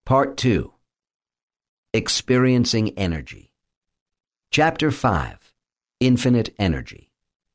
Part 2. Experiencing Energy. Chapter 5. Infinite Energy.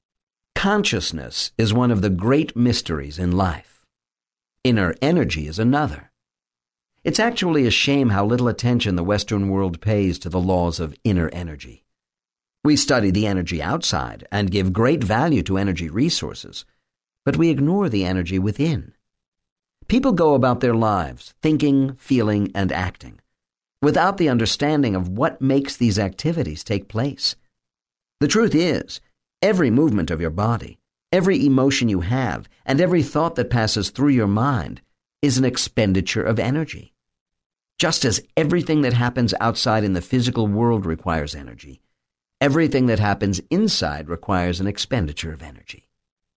Consciousness is one of the great mysteries in life. Inner energy is another. It's actually a shame how little attention the Western world pays to the laws of inner energy. We study the energy outside and give great value to energy resources, but we ignore the energy within. People go about their lives thinking, feeling, and acting without the understanding of what makes these activities take place. The truth is, every movement of your body, every emotion you have, and every thought that passes through your mind is an expenditure of energy. Just as everything that happens outside in the physical world requires energy, everything that happens inside requires an expenditure of energy.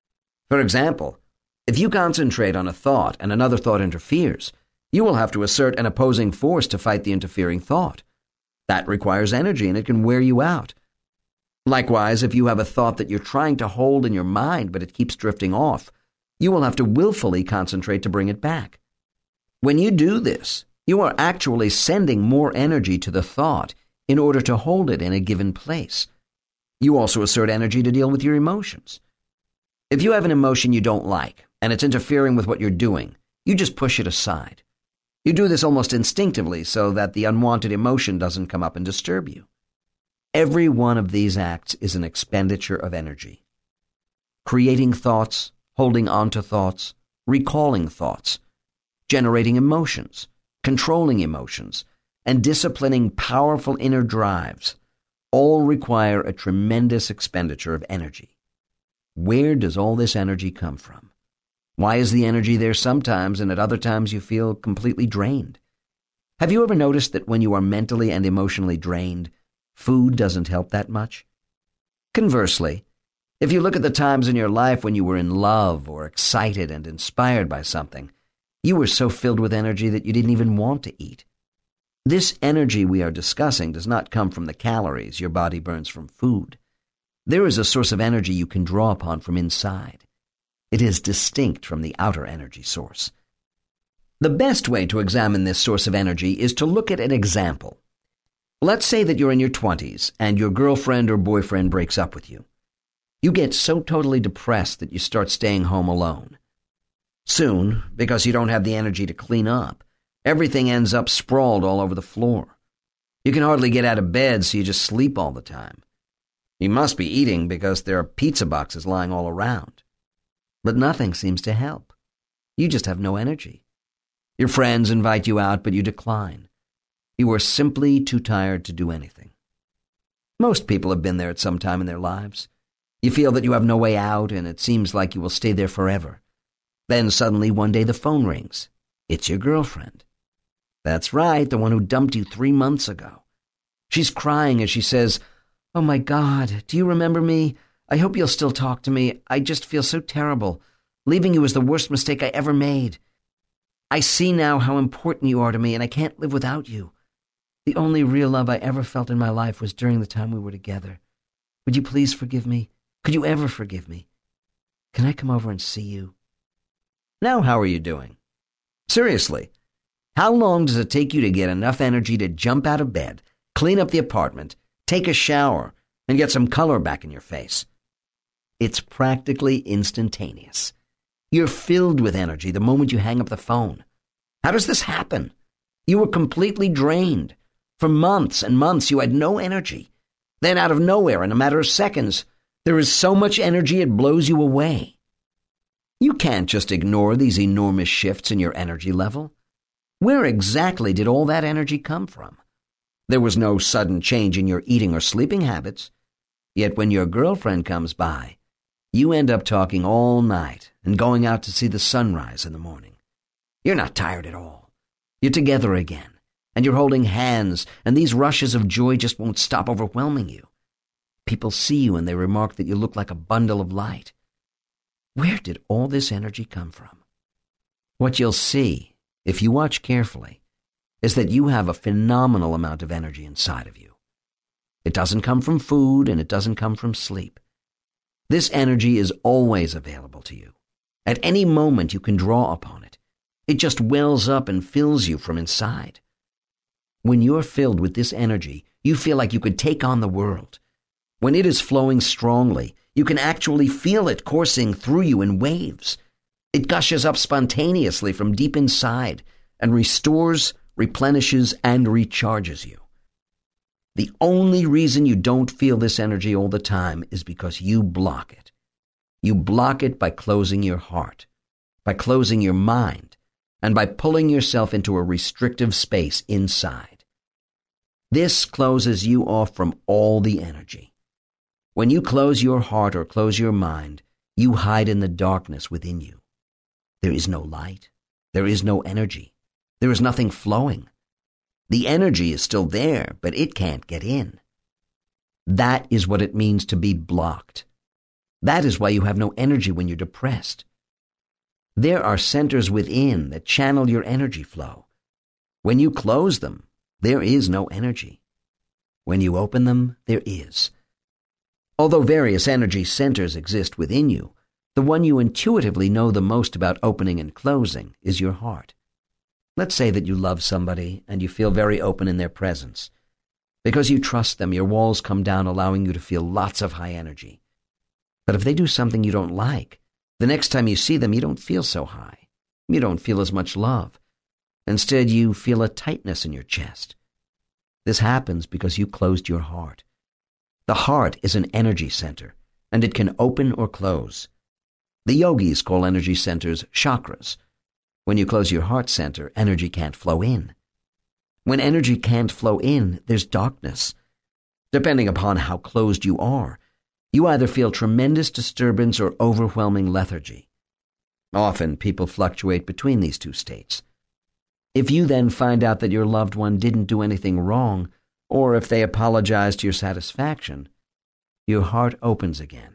For example, if you concentrate on a thought and another thought interferes, you will have to assert an opposing force to fight the interfering thought. That requires energy and it can wear you out. Likewise, if you have a thought that you're trying to hold in your mind but it keeps drifting off, you will have to willfully concentrate to bring it back. When you do this, you are actually sending more energy to the thought in order to hold it in a given place. You also assert energy to deal with your emotions. If you have an emotion you don't like, and it's interfering with what you're doing, you just push it aside. You do this almost instinctively so that the unwanted emotion doesn't come up and disturb you. Every one of these acts is an expenditure of energy. Creating thoughts, holding on to thoughts, recalling thoughts, generating emotions, controlling emotions, and disciplining powerful inner drives all require a tremendous expenditure of energy. Where does all this energy come from? Why is the energy there sometimes and at other times you feel completely drained? Have you ever noticed that when you are mentally and emotionally drained, food doesn't help that much? Conversely, if you look at the times in your life when you were in love or excited and inspired by something, you were so filled with energy that you didn't even want to eat. This energy we are discussing does not come from the calories your body burns from food. There is a source of energy you can draw upon from inside. It is distinct from the outer energy source. The best way to examine this source of energy is to look at an example. Let's say that you're in your 20s and your girlfriend or boyfriend breaks up with you. You get so totally depressed that you start staying home alone. Soon, because you don't have the energy to clean up, everything ends up sprawled all over the floor. You can hardly get out of bed, so you just sleep all the time. You must be eating because there are pizza boxes lying all around. But nothing seems to help. You just have no energy. Your friends invite you out, but you decline. You are simply too tired to do anything. Most people have been there at some time in their lives. You feel that you have no way out, and it seems like you will stay there forever. Then suddenly one day the phone rings. It's your girlfriend. That's right, the one who dumped you 3 months ago. She's crying as she says, "Oh my God, do you remember me? I hope you'll still talk to me. I just feel so terrible. Leaving you was the worst mistake I ever made. I see now how important you are to me, and I can't live without you. The only real love I ever felt in my life was during the time we were together. Would you please forgive me? Could you ever forgive me? Can I come over and see you?" Now how are you doing? Seriously, how long does it take you to get enough energy to jump out of bed, clean up the apartment, take a shower, and get some color back in your face? It's practically instantaneous. You're filled with energy the moment you hang up the phone. How does this happen? You were completely drained. For months and months you had no energy. Then out of nowhere, in a matter of seconds, there is so much energy it blows you away. You can't just ignore these enormous shifts in your energy level. Where exactly did all that energy come from? There was no sudden change in your eating or sleeping habits. Yet when your girlfriend comes by, you end up talking all night and going out to see the sunrise in the morning. You're not tired at all. You're together again, and you're holding hands, and these rushes of joy just won't stop overwhelming you. People see you and they remark that you look like a bundle of light. Where did all this energy come from? What you'll see, if you watch carefully, is that you have a phenomenal amount of energy inside of you. It doesn't come from food and it doesn't come from sleep. This energy is always available to you. At any moment you can draw upon it. It just wells up and fills you from inside. When you're filled with this energy, you feel like you could take on the world. When it is flowing strongly, you can actually feel it coursing through you in waves. It gushes up spontaneously from deep inside and restores, replenishes, and recharges you. The only reason you don't feel this energy all the time is because you block it. You block it by closing your heart, by closing your mind, and by pulling yourself into a restrictive space inside. This closes you off from all the energy. When you close your heart or close your mind, you hide in the darkness within you. There is no light. There is no energy. There is nothing flowing. The energy is still there, but it can't get in. That is what it means to be blocked. That is why you have no energy when you're depressed. There are centers within that channel your energy flow. When you close them, there is no energy. When you open them, there is. Although various energy centers exist within you, the one you intuitively know the most about opening and closing is your heart. Let's say that you love somebody and you feel very open in their presence. Because you trust them, your walls come down, allowing you to feel lots of high energy. But if they do something you don't like, the next time you see them, you don't feel so high. You don't feel as much love. Instead, you feel a tightness in your chest. This happens because you closed your heart. The heart is an energy center, and it can open or close. The yogis call energy centers chakras. When you close your heart center, energy can't flow in. When energy can't flow in, there's darkness. Depending upon how closed you are, you either feel tremendous disturbance or overwhelming lethargy. Often, people fluctuate between these two states. If you then find out that your loved one didn't do anything wrong, or if they apologize to your satisfaction, your heart opens again.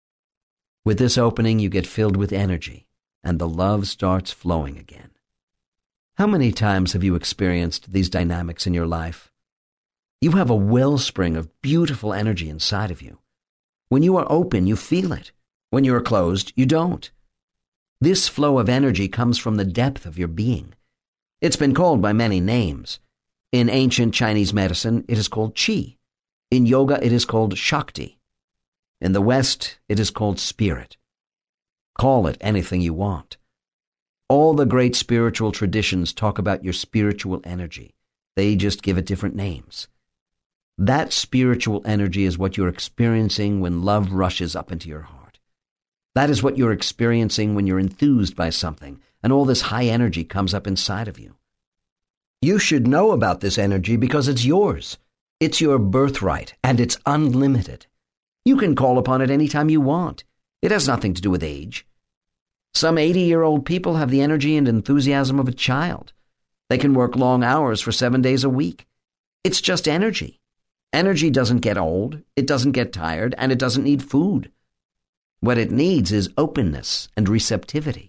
With this opening, you get filled with energy, and the love starts flowing again. How many times have you experienced these dynamics in your life? You have a wellspring of beautiful energy inside of you. When you are open, you feel it. When you are closed, you don't. This flow of energy comes from the depth of your being. It's been called by many names. In ancient Chinese medicine, it is called Qi. In yoga, it is called Shakti. In the West, it is called spirit. Call it anything you want. All the great spiritual traditions talk about your spiritual energy. They just give it different names. That spiritual energy is what you're experiencing when love rushes up into your heart. That is what you're experiencing when you're enthused by something, and all this high energy comes up inside of you. You should know about this energy because it's yours. It's your birthright, and it's unlimited. You can call upon it anytime you want. It has nothing to do with age. Some 80-year-old people have the energy and enthusiasm of a child. They can work long hours for 7 days a week. It's just energy. Energy doesn't get old, it doesn't get tired, and it doesn't need food. What it needs is openness and receptivity.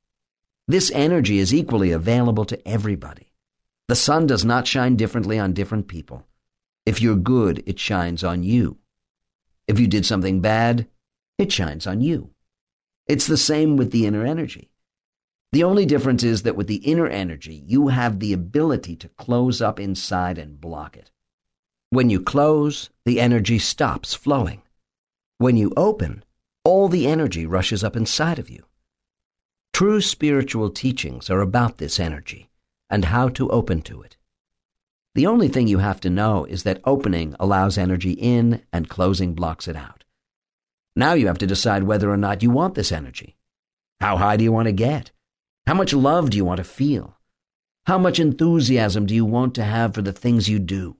This energy is equally available to everybody. The sun does not shine differently on different people. If you're good, it shines on you. If you did something bad, it shines on you. It's the same with the inner energy. The only difference is that with the inner energy, you have the ability to close up inside and block it. When you close, the energy stops flowing. When you open, all the energy rushes up inside of you. True spiritual teachings are about this energy and how to open to it. The only thing you have to know is that opening allows energy in and closing blocks it out. Now you have to decide whether or not you want this energy. How high do you want to get? How much love do you want to feel? How much enthusiasm do you want to have for the things you do?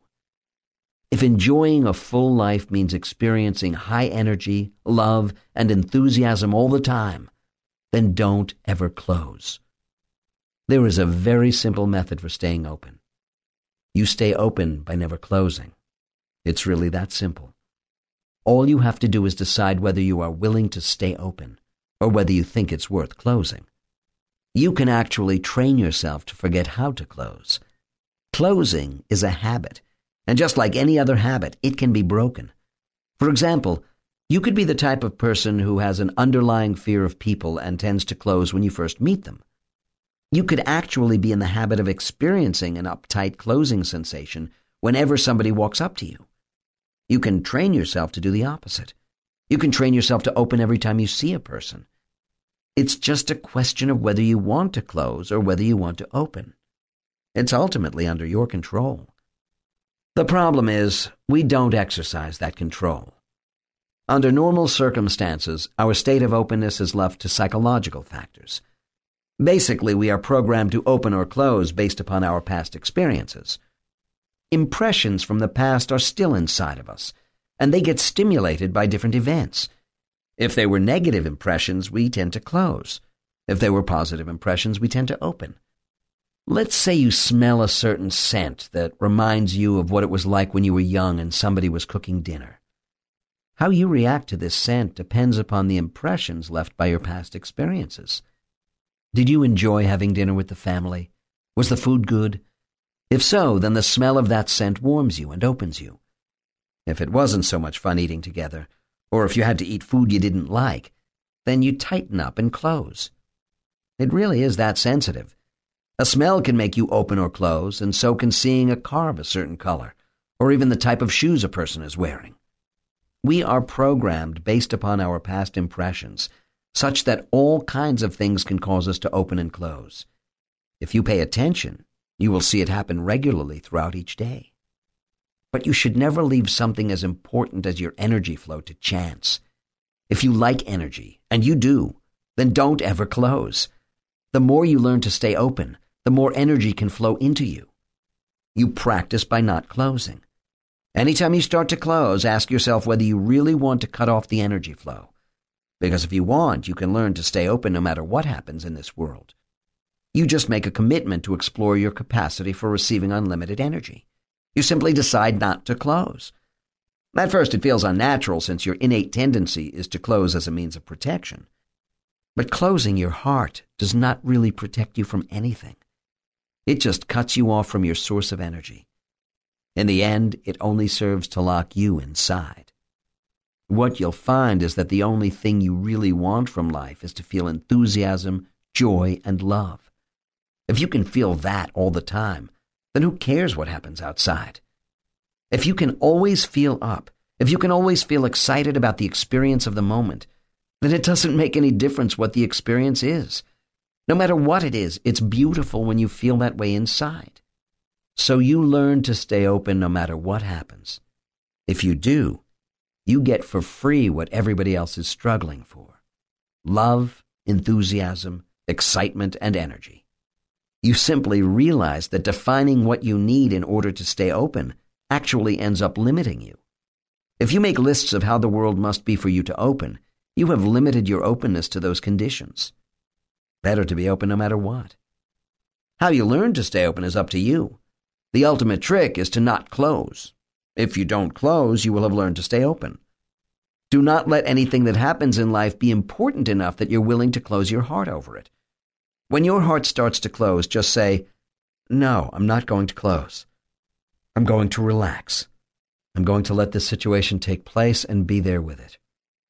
If enjoying a full life means experiencing high energy, love, and enthusiasm all the time, then don't ever close. There is a very simple method for staying open. You stay open by never closing. It's really that simple. All you have to do is decide whether you are willing to stay open or whether you think it's worth closing. You can actually train yourself to forget how to close. Closing is a habit, and just like any other habit, it can be broken. For example, you could be the type of person who has an underlying fear of people and tends to close when you first meet them. You could actually be in the habit of experiencing an uptight closing sensation whenever somebody walks up to you. You can train yourself to do the opposite. You can train yourself to open every time you see a person. It's just a question of whether you want to close or whether you want to open. It's ultimately under your control. The problem is, we don't exercise that control. Under normal circumstances, our state of openness is left to psychological factors. Basically, we are programmed to open or close based upon our past experiences. Impressions from the past are still inside of us, and they get stimulated by different events. If they were negative impressions, we tend to close. If they were positive impressions, we tend to open. Let's say you smell a certain scent that reminds you of what it was like when you were young and somebody was cooking dinner. How you react to this scent depends upon the impressions left by your past experiences. Did you enjoy having dinner with the family? Was the food good? If so, then the smell of that scent warms you and opens you. If it wasn't so much fun eating together, or if you had to eat food you didn't like, then you tighten up and close. It really is that sensitive. A smell can make you open or close, and so can seeing a car of a certain color, or even the type of shoes a person is wearing. We are programmed based upon our past impressions, such that all kinds of things can cause us to open and close. If you pay attention, you will see it happen regularly throughout each day. But you should never leave something as important as your energy flow to chance. If you like energy, and you do, then don't ever close. The more you learn to stay open, the more energy can flow into you. You practice by not closing. Anytime you start to close, ask yourself whether you really want to cut off the energy flow. Because if you want, you can learn to stay open no matter what happens in this world. You just make a commitment to explore your capacity for receiving unlimited energy. You simply decide not to close. At first, it feels unnatural since your innate tendency is to close as a means of protection. But closing your heart does not really protect you from anything. It just cuts you off from your source of energy. In the end, it only serves to lock you inside. What you'll find is that the only thing you really want from life is to feel enthusiasm, joy, and love. If you can feel that all the time, then who cares what happens outside? If you can always feel up, if you can always feel excited about the experience of the moment, then it doesn't make any difference what the experience is. No matter what it is, it's beautiful when you feel that way inside. So you learn to stay open no matter what happens. If you do, you get for free what everybody else is struggling for: love, enthusiasm, excitement, and energy. You simply realize that defining what you need in order to stay open actually ends up limiting you. If you make lists of how the world must be for you to open, you have limited your openness to those conditions. Better to be open no matter what. How you learn to stay open is up to you. The ultimate trick is to not close. If you don't close, you will have learned to stay open. Do not let anything that happens in life be important enough that you're willing to close your heart over it. When your heart starts to close, just say, "No, I'm not going to close. I'm going to relax. I'm going to let this situation take place and be there with it."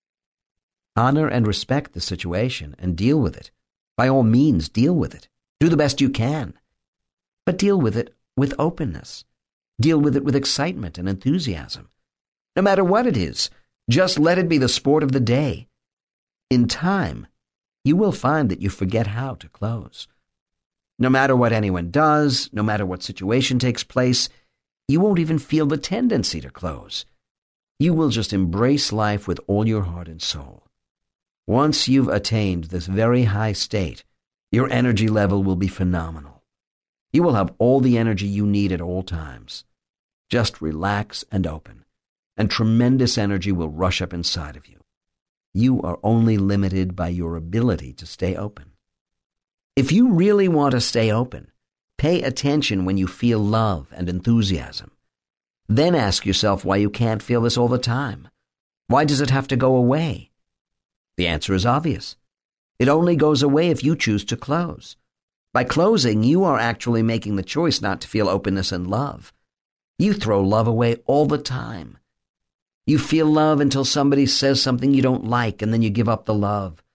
Honor and respect the situation and deal with it. By all means, deal with it. Do the best you can. But deal with it with openness. Deal with it with excitement and enthusiasm. No matter what it is, just let it be the sport of the day. In time, you will find that you forget how to close. No matter what anyone does, no matter what situation takes place, you won't even feel the tendency to close. You will just embrace life with all your heart and soul. Once you've attained this very high state, your energy level will be phenomenal. You will have all the energy you need at all times. Just relax and open, and tremendous energy will rush up inside of you. You are only limited by your ability to stay open. If you really want to stay open, pay attention when you feel love and enthusiasm. Then ask yourself why you can't feel this all the time. Why does it have to go away? The answer is obvious. It only goes away if you choose to close. By closing, you are actually making the choice not to feel openness and love. You throw love away all the time. You feel love until somebody says something you don't like, and then you give up the love.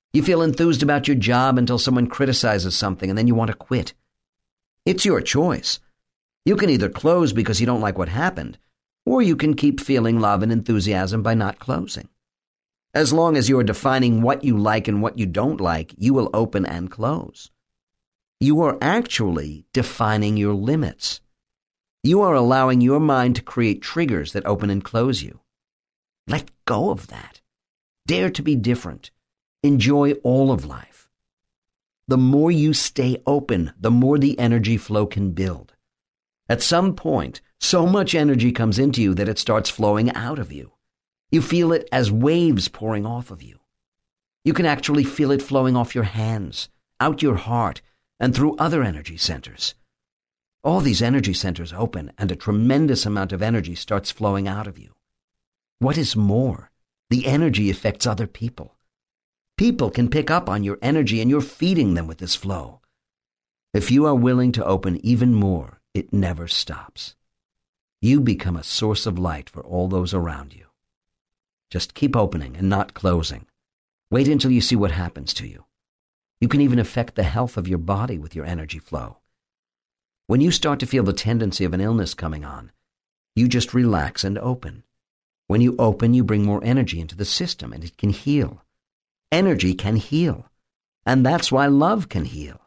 You feel enthused about your job until someone criticizes something and then you want to quit. It's your choice. You can either close because you don't like what happened, or you can keep feeling love and enthusiasm by not closing. As long as you are defining what you like and what you don't like, you will open and close. You are actually defining your limits. You are allowing your mind to create triggers that open and close you. Let go of that. Dare to be different. Enjoy all of life. The more you stay open, the more the energy flow can build. At some point, so much energy comes into you that it starts flowing out of you. You feel it as waves pouring off of you. You can actually feel it flowing off your hands, out your heart, and through other energy centers. All these energy centers open, and a tremendous amount of energy starts flowing out of you. What is more, the energy affects other people. People can pick up on your energy, and you're feeding them with this flow. If you are willing to open even more, it never stops. You become a source of light for all those around you. Just keep opening and not closing. Wait until you see what happens to you. You can even affect the health of your body with your energy flow. When you start to feel the tendency of an illness coming on, you just relax and open. When you open, you bring more energy into the system, and it can heal. Energy can heal, and that's why love can heal.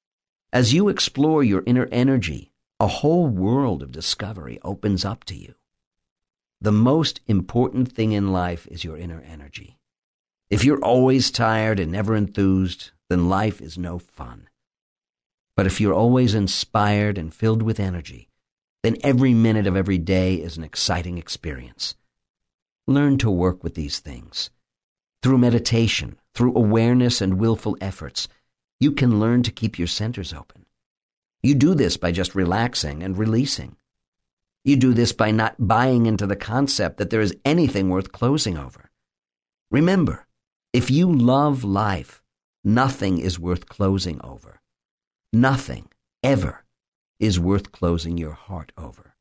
As you explore your inner energy, a whole world of discovery opens up to you. The most important thing in life is your inner energy. If you're always tired and never enthused, then life is no fun. But if you're always inspired and filled with energy, then every minute of every day is an exciting experience. Learn to work with these things. Through meditation, through awareness and willful efforts, you can learn to keep your centers open. You do this by just relaxing and releasing. You do this by not buying into the concept that there is anything worth closing over. Remember, if you love life, nothing is worth closing over. Nothing, ever, is worth closing your heart over.